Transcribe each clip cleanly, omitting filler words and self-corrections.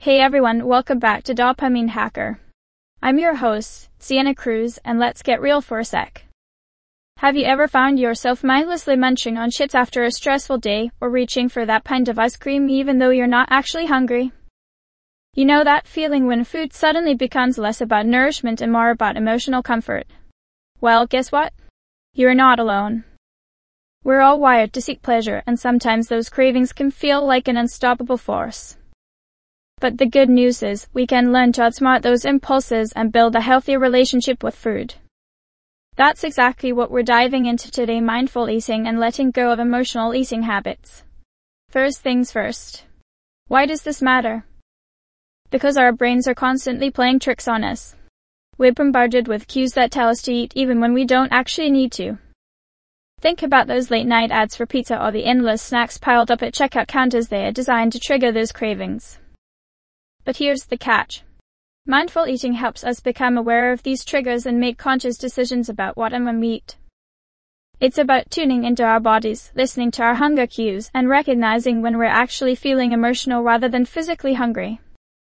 Hey everyone, welcome back to Dopamine Hacker. I'm your host, Sienna Cruz, and let's get real for a sec. Have you ever found yourself mindlessly munching on chips after a stressful day, or reaching for that pint of ice cream even though you're not actually hungry? You know that feeling when food suddenly becomes less about nourishment and more about emotional comfort? Well, guess what? You're not alone. We're all wired to seek pleasure, and sometimes those cravings can feel like an unstoppable force. But the good news is, we can learn to outsmart those impulses and build a healthier relationship with food. That's exactly what we're diving into today: mindful eating and letting go of emotional eating habits. First things first. Why does this matter? Because our brains are constantly playing tricks on us. We're bombarded with cues that tell us to eat even when we don't actually need to. Think about those late night ads for pizza or the endless snacks piled up at checkout counters. They are designed to trigger those cravings. But here's the catch. Mindful eating helps us become aware of these triggers and make conscious decisions about what and when we eat. It's about tuning into our bodies, listening to our hunger cues, and recognizing when we're actually feeling emotional rather than physically hungry.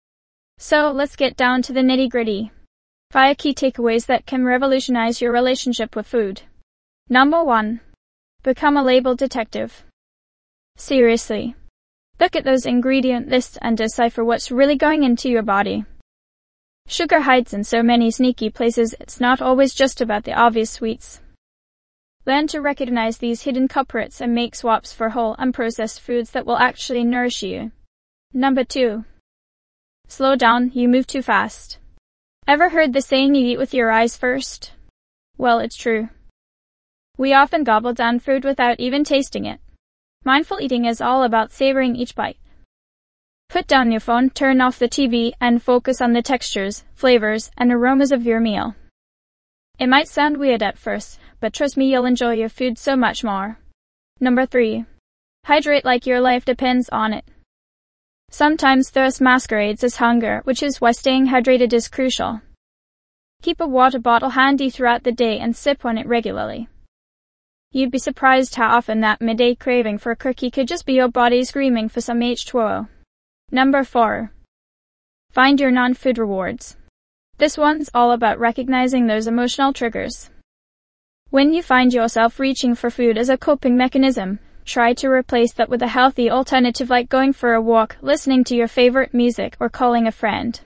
So let's get down to the nitty-gritty. 5 key takeaways that can revolutionize your relationship with food. Number 1. Become a label detective. Seriously. Look at those ingredient lists and decipher what's really going into your body. Sugar hides in so many sneaky places. It's not always just about the obvious sweets. Learn to recognize these hidden culprits and make swaps for whole, unprocessed foods that will actually nourish you. Number 2. Slow down, you move too fast. Ever heard the saying, you eat with your eyes first? Well, it's true. We often gobble down food without even tasting it. Mindful eating is all about savoring each bite. Put down your phone, turn off the TV, and focus on the textures, flavors, and aromas of your meal. It might sound weird at first, but trust me, you'll enjoy your food so much more. Number 3. Hydrate like your life depends on it. Sometimes thirst masquerades as hunger, which is why staying hydrated is crucial. Keep a water bottle handy throughout the day and sip on it regularly. You'd be surprised how often that midday craving for a cookie could just be your body screaming for some H2O. Number 4. Find your non-food rewards. This one's all about recognizing those emotional triggers. When you find yourself reaching for food as a coping mechanism, try to replace that with a healthy alternative like going for a walk, listening to your favorite music, or calling a friend.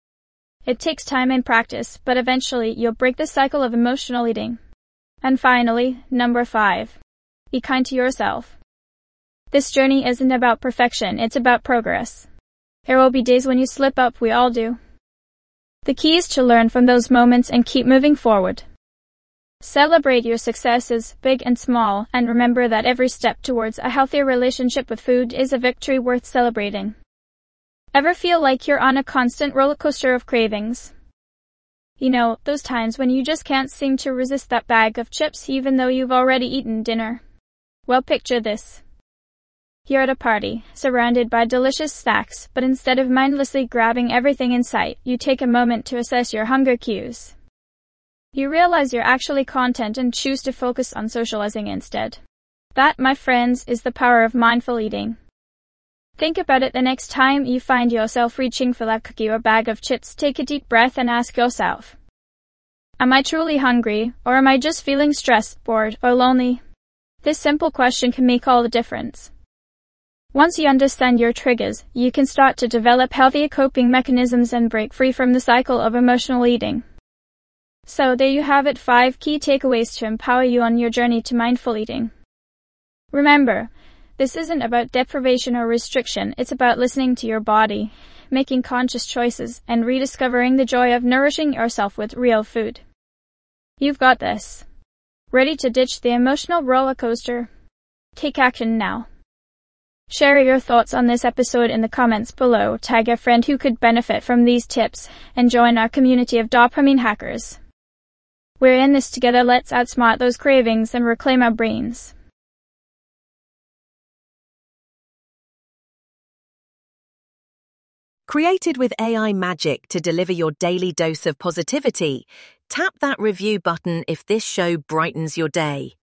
It takes time and practice, but eventually you'll break the cycle of emotional eating. And finally, number 5. Be kind to yourself. This journey isn't about perfection, it's about progress. There will be days when you slip up, we all do. The key is to learn from those moments and keep moving forward. Celebrate your successes, big and small, and remember that every step towards a healthier relationship with food is a victory worth celebrating. Ever feel like you're on a constant roller coaster of cravings? You know, those times when you just can't seem to resist that bag of chips even though you've already eaten dinner. Well, picture this. You're at a party, surrounded by delicious snacks, but instead of mindlessly grabbing everything in sight, you take a moment to assess your hunger cues. You realize you're actually content and choose to focus on socializing instead. That, my friends, is the power of mindful eating. Think about it the next time you find yourself reaching for that cookie or bag of chips. Take a deep breath and ask yourself, am I truly hungry, or am I just feeling stressed, bored, or lonely? This simple question can make all the difference. Once you understand your triggers, you can start to develop healthier coping mechanisms and break free from the cycle of emotional eating. So there you have it, 5 key takeaways to empower you on your journey to mindful eating. Remember, this isn't about deprivation or restriction, it's about listening to your body, making conscious choices, and rediscovering the joy of nourishing yourself with real food. You've got this. Ready to ditch the emotional roller coaster? Take action now. Share your thoughts on this episode in the comments below, tag a friend who could benefit from these tips, and join our community of dopamine hackers. We're in this together. Let's outsmart those cravings and reclaim our brains. Created with AI magic to deliver your daily dose of positivity, tap that review button if this show brightens your day.